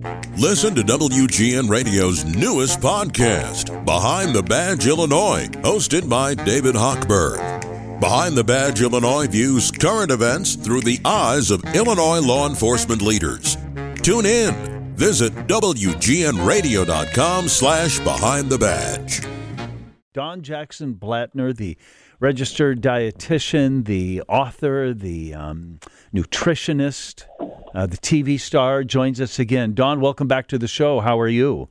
Listen to WGN Radio's newest podcast, Behind the Badge Illinois, hosted by David Hochberg. Behind the Badge Illinois views current events through the eyes of Illinois law enforcement leaders. Tune in. Visit WGNRadio.com/Behind the Badge. Dawn Jackson Blattner, the registered dietitian, the author, the nutritionist, the TV star, joins us again. Dawn, welcome back to the show. How are you?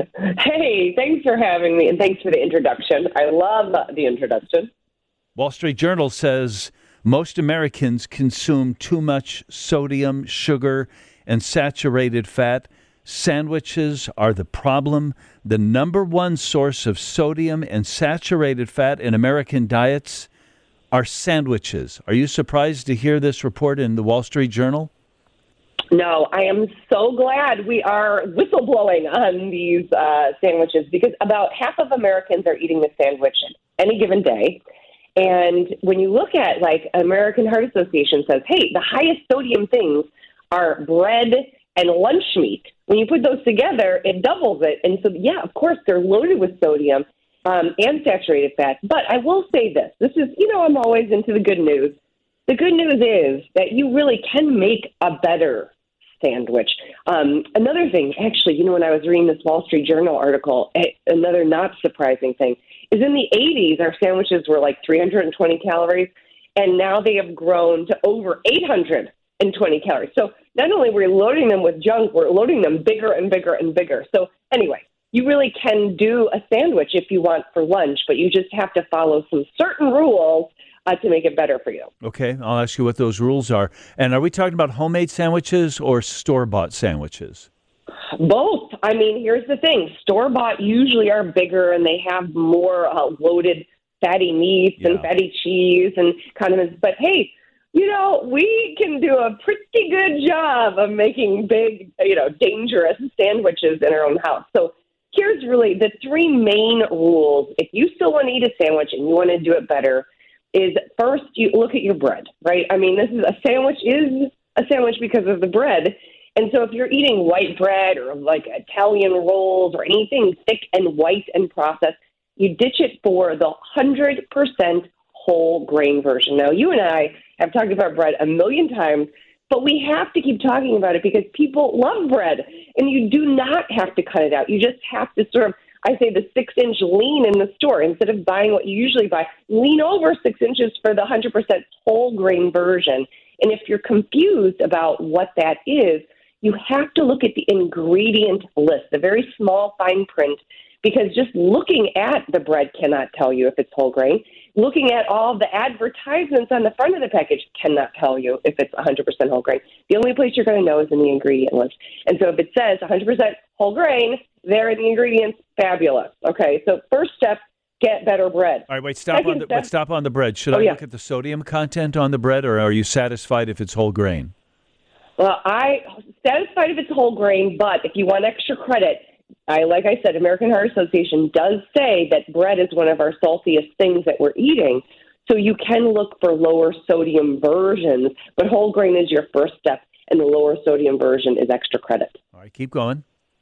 Hey, thanks for having me, and thanks for the introduction. I love the introduction. Wall Street Journal says most Americans consume too much sodium, sugar, and saturated fat. Sandwiches are the problem. The number one source of sodium and saturated fat in American diets are sandwiches. Are you surprised to hear this report in the Wall Street Journal? No, I am so glad we are whistleblowing on these sandwiches, because about half of Americans are eating a sandwich any given day. And when you look at, like, American Heart Association says, hey, the highest sodium things are bread and lunch meat. When you put those together, it doubles it. And so, yeah, of course, they're loaded with sodium and saturated fat. But I will say this. This is, I'm always into the good news. The good news is that you really can make a better sandwich. Another thing, actually, when I was reading this Wall Street Journal article, another not surprising thing is in the 80s, our sandwiches were like 320 calories, and now they have grown to over 820 calories. So not only were we loading them with junk, we're loading them bigger and bigger and bigger. So anyway, you really can do a sandwich if you want for lunch, but you just have to follow some certain rules to make it better for you. Okay, I'll ask you what those rules are. And are we talking about homemade sandwiches or store-bought sandwiches? Both. I mean, here's the thing. Store-bought usually are bigger, and they have more loaded fatty meats and fatty cheese and condiments. But hey, we can do a pretty good job of making big, dangerous sandwiches in our own house. So here's really the three main rules. If you still want to eat a sandwich and you want to do it better, is first you look at your bread, right? I mean, is a sandwich because of the bread. And so if you're eating white bread or like Italian rolls or anything thick and white and processed, you ditch it for the 100% whole grain version. Now, you and I have talked about bread a million times, but we have to keep talking about it because people love bread, and you do not have to cut it out. You just have to sort of, I say, the 6-inch lean in the store. Instead of buying what you usually buy, lean over 6 inches for the 100% whole grain version. And if you're confused about what that is, you have to look at the ingredient list, the very small fine print, because just looking at the bread cannot tell you if it's whole grain. Looking at all the advertisements on the front of the package cannot tell you if it's 100% whole grain. The only place you're going to know is in the ingredient list. And so if it says 100% whole grain, there are the ingredients, fabulous. Okay, so first step, get better bread. All right, wait, stop on the bread. Should I look at the sodium content on the bread, or are you satisfied if it's whole grain? Well, I'm satisfied if it's whole grain, but if you want extra credit, like I said, American Heart Association does say that bread is one of our saltiest things that we're eating. So you can look for lower sodium versions, but whole grain is your first step, and the lower sodium version is extra credit. All right, keep going.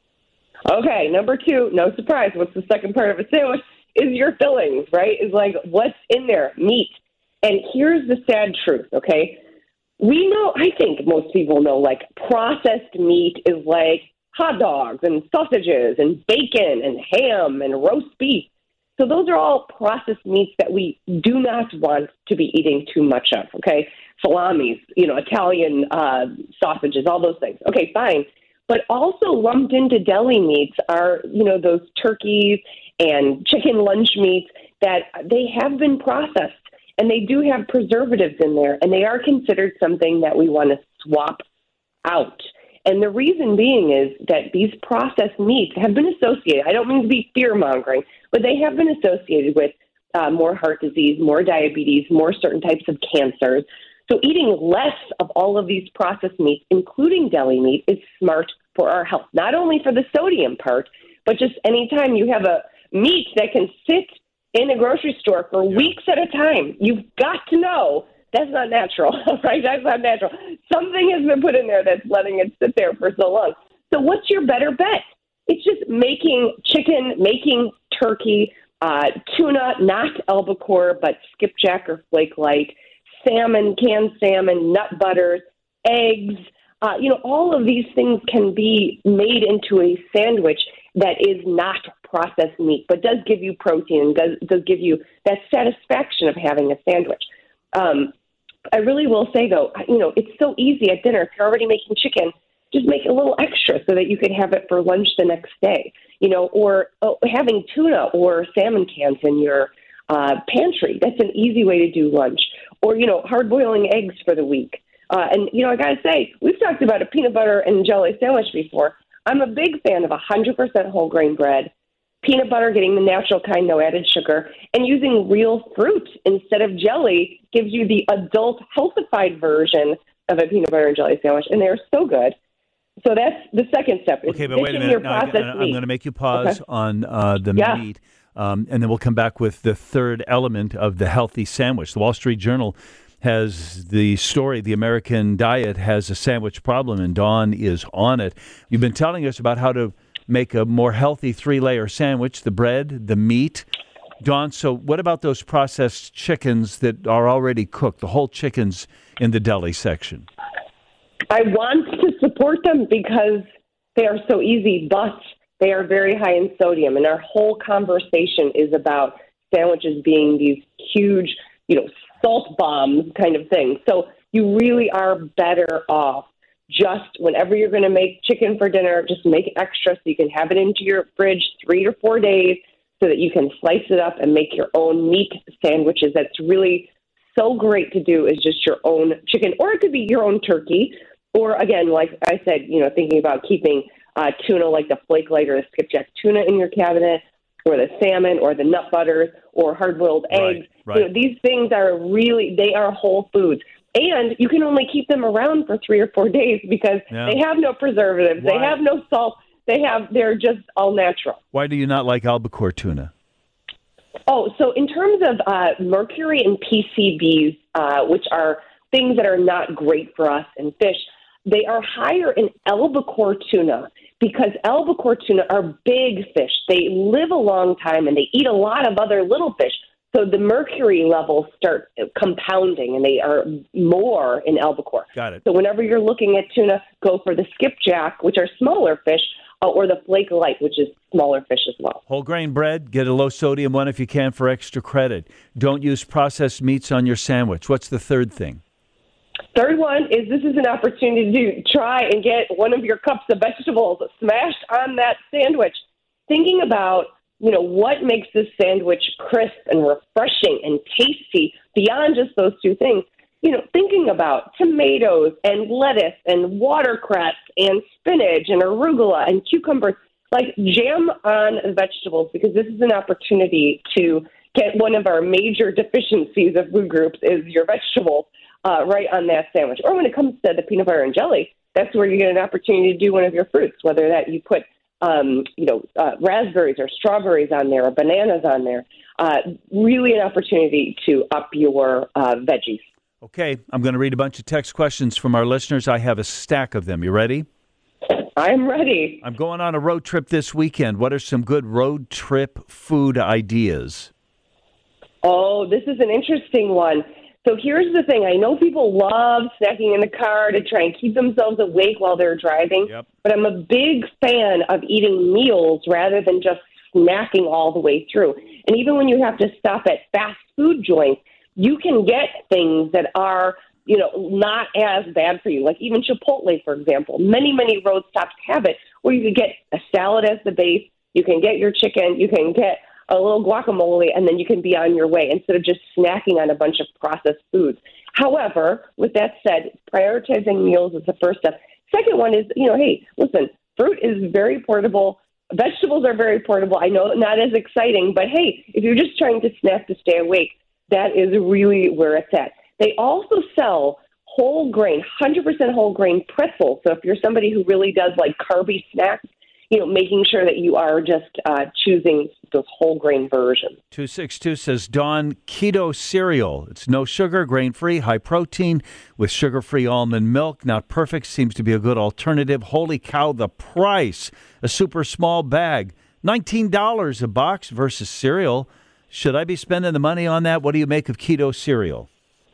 Okay, number 2, no surprise. What's the second part of a sandwich? Is your fillings, right? Is like what's in there, meat. And here's the sad truth, okay? We know, I think most people know, like processed meat is like hot dogs and sausages and bacon and ham and roast beef. So those are all processed meats that we do not want to be eating too much of, okay? Salamis, Italian sausages, all those things. Okay, fine. But also lumped into deli meats are, those turkeys and chicken lunch meats that they have been processed, and they do have preservatives in there, and they are considered something that we want to swap out. And the reason being is that these processed meats have been associated, I don't mean to be fear-mongering, but they have been associated with more heart disease, more diabetes, more certain types of cancers. So eating less of all of these processed meats, including deli meat, is smart for our health, not only for the sodium part, but just anytime you have a meat that can sit in a grocery store for weeks at a time, you've got to know that's not natural, right? That's not natural. Something has been put in there that's letting it sit there for so long. So what's your better bet? It's just making chicken, making turkey, tuna, not albacore, but skipjack or flake light, salmon, canned salmon, nut butters, eggs. All of these things can be made into a sandwich that is not processed meat, but does give you protein and does give you that satisfaction of having a sandwich. I really will say, though, it's so easy at dinner. If you're already making chicken, just make a little extra so that you can have it for lunch the next day, or having tuna or salmon cans in your pantry. That's an easy way to do lunch. Or, hard boiling eggs for the week. And I got to say, we've talked about a peanut butter and jelly sandwich before. I'm a big fan of 100% whole grain bread, peanut butter, getting the natural kind, no added sugar, and using real fruit instead of jelly gives you the adult healthified version of a peanut butter and jelly sandwich, and they're so good. So that's the second step. Okay, but wait a minute. I'm going to make you pause on the meat, and then we'll come back with the third element of the healthy sandwich. The Wall Street Journal has the story, The American Diet Has a Sandwich Problem, and Dawn is on it. You've been telling us about how to make a more healthy 3-layer sandwich, the bread, the meat. Dawn, so what about those processed chickens that are already cooked, the whole chickens in the deli section? I want to support them because they are so easy, but they are very high in sodium. And our whole conversation is about sandwiches being these huge, salt bombs kind of thing. So you really are better off just whenever you're going to make chicken for dinner, just make it extra so you can have it into your fridge 3 to 4 days so that you can slice it up and make your own meat sandwiches. That's really so great to do, is just your own chicken, or it could be your own turkey. Or again, like I said, thinking about keeping tuna like the flake light or the skipjack tuna in your cabinet, or the salmon or the nut butters or hard-boiled eggs. Right. These things are they are whole foods. And you can only keep them around for 3 or 4 days because they have no preservatives. Why? They have no salt. They're just all natural. Why do you not like albacore tuna? Oh, so in terms of mercury and PCBs, which are things that are not great for us in fish, they are higher in albacore tuna because albacore tuna are big fish. They live a long time and they eat a lot of other little fish. So the mercury levels start compounding, and they are more in albacore. Got it. So whenever you're looking at tuna, go for the skipjack, which are smaller fish, or the flake light, which is smaller fish as well. Whole grain bread, get a low sodium one if you can for extra credit. Don't use processed meats on your sandwich. What's the third thing? Third one is this is an opportunity to try and get one of your cups of vegetables smashed on that sandwich. Thinking about what makes this sandwich crisp and refreshing and tasty beyond just those two things. Thinking about tomatoes and lettuce and watercress and spinach and arugula and cucumbers, like jam on vegetables, because this is an opportunity to get one of our major deficiencies of food groups is your vegetables right on that sandwich. Or when it comes to the peanut butter and jelly, that's where you get an opportunity to do one of your fruits, whether that you put raspberries or strawberries on there or bananas on there. Really an opportunity to up your veggies. Okay, I'm going to read a bunch of text questions from our listeners. I have a stack of them. You ready? I'm ready. I'm going on a road trip this weekend. What are some good road trip food ideas? Oh, this is an interesting one. So here's the thing. I know people love snacking in the car to try and keep themselves awake while they're driving, but I'm a big fan of eating meals rather than just snacking all the way through. And even when you have to stop at fast food joints, you can get things that are, not as bad for you. Like even Chipotle, for example. Many, many road stops have it where you can get a salad as the base, you can get your chicken, you can get a little guacamole, and then you can be on your way instead of just snacking on a bunch of processed foods. However, with that said, prioritizing meals is the first step. Second one is, hey, listen, fruit is very portable. Vegetables are very portable. I know not as exciting, but hey, if you're just trying to snack to stay awake, that is really where it's at. They also sell whole grain, 100% whole grain pretzels. So if you're somebody who really does like carby snacks, making sure that you are just choosing those whole grain versions. 262 says, Dawn, keto cereal. It's no sugar, grain-free, high protein with sugar-free almond milk. Not perfect, seems to be a good alternative. Holy cow, the price. A super small bag, $19 a box versus cereal. Should I be spending the money on that? What do you make of keto cereal?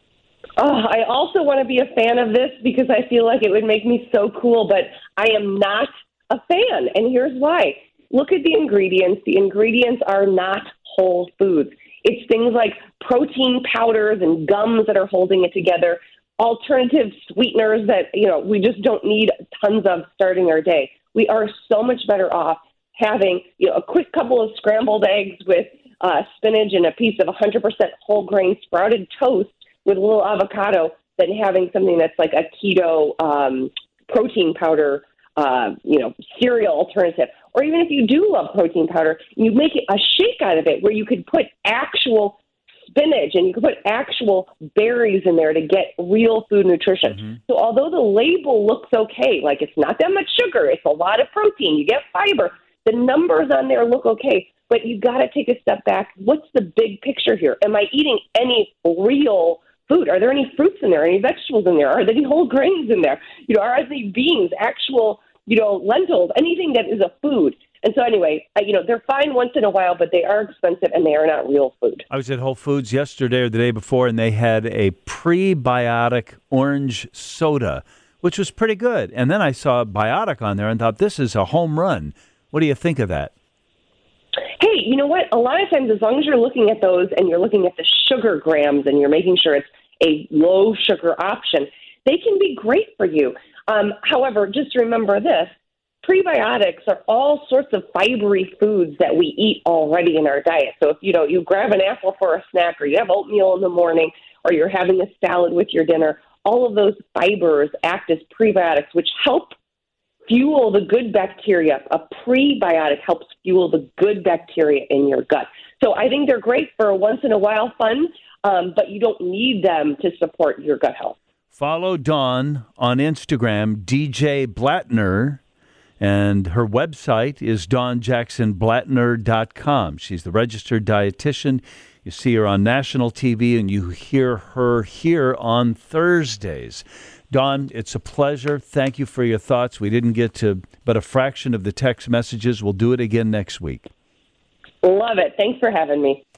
I also want to be a fan of this because I feel like it would make me so cool, but I am not a fan, and here's why. Look at the ingredients. The ingredients are not whole foods. It's things like protein powders and gums that are holding it together, alternative sweeteners that, we just don't need tons of starting our day. We are so much better off having, a quick couple of scrambled eggs with spinach and a piece of 100% whole grain sprouted toast with a little avocado than having something that's like a keto protein powder cereal alternative. Or even if you do love protein powder, you make it a shake out of it where you could put actual spinach and you could put actual berries in there to get real food nutrition. Mm-hmm. So although the label looks okay, like it's not that much sugar, it's a lot of protein, you get fiber, the numbers on there look okay, but you got to take a step back. What's the big picture here? Am I eating any real food? Are there any fruits in there, any vegetables in there? Are there any whole grains in there? Are there beans, actual, lentils, anything that is a food? And so anyway, they're fine once in a while, but they are expensive and they are not real food. I was at Whole Foods yesterday or the day before, and they had a prebiotic orange soda, which was pretty good. And then I saw biotic on there and thought, this is a home run. What do you think of that? Hey, you know what? A lot of times, as long as you're looking at those and you're looking at the sugar grams and you're making sure it's a low sugar option, they can be great for you. However, just remember this. Prebiotics are all sorts of fibery foods that we eat already in our diet. So if, you grab an apple for a snack or you have oatmeal in the morning or you're having a salad with your dinner, all of those fibers act as prebiotics, which help fuel the good bacteria. A prebiotic helps fuel the good bacteria in your gut. So I think they're great for a once-in-a-while fun, but you don't need them to support your gut health. Follow Dawn on Instagram, DJ Blattner, and her website is dawnjacksonblattner.com. She's the registered dietitian. You see her on national TV, and you hear her here on Thursdays. Dawn, it's a pleasure. Thank you for your thoughts. We didn't get to but a fraction of the text messages. We'll do it again next week. Love it. Thanks for having me.